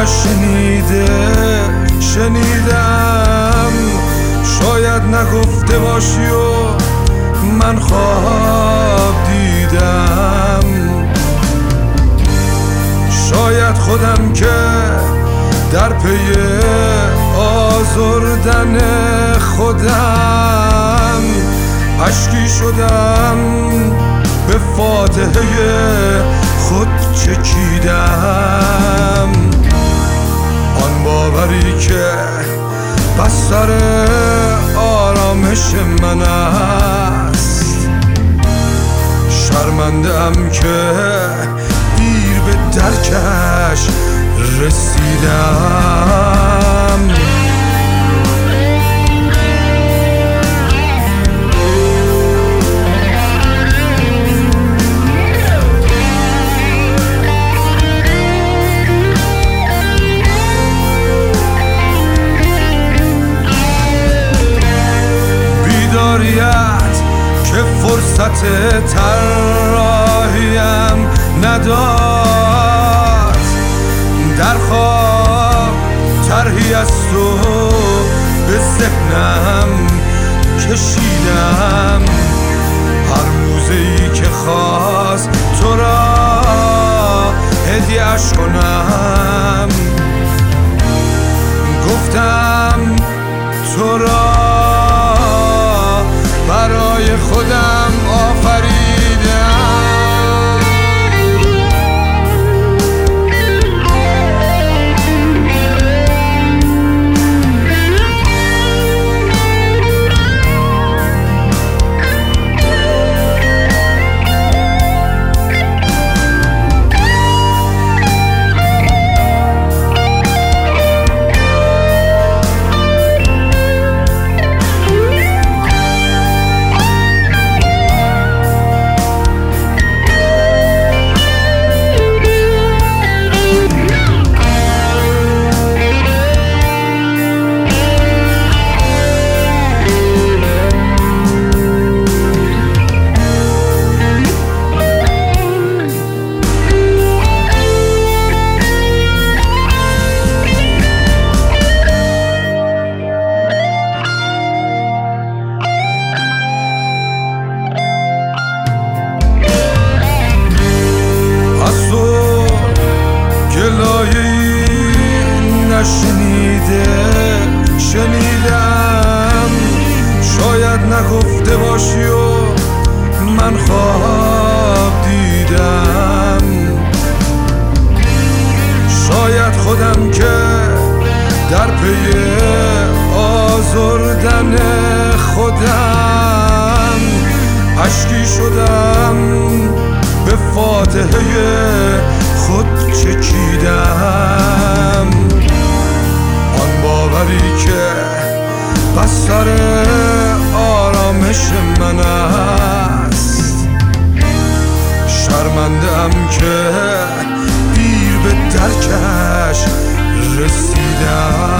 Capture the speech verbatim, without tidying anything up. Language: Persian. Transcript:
نشنیده شنیدم، شاید نگفته باشی و من خواب دیدم. شاید خودم که در پی آزردن خودم اشکی شدم، به فاتحه خود چکیدم. آن باوری که بستر آرامش من است، شرمنده ام که دیر به درکش رسیدم. که فرصت طراحیم نداد، در خواب طرحی از تو به ذهنم کشیدم. هر موزه‌ای که خواست تو را هدیه‌اش کنم، گفتم تو را برای خودم آفریدم. نشنیده شنیدم، شاید نگفته باشی و من خواب دیدم. شاید خودم که در پی آزردن خودم اشکی شدم، به فاتحه خود چکیدم. آن باوری که بستر آرامش من است، شرمنده ام که دیر به درکش رسیدم.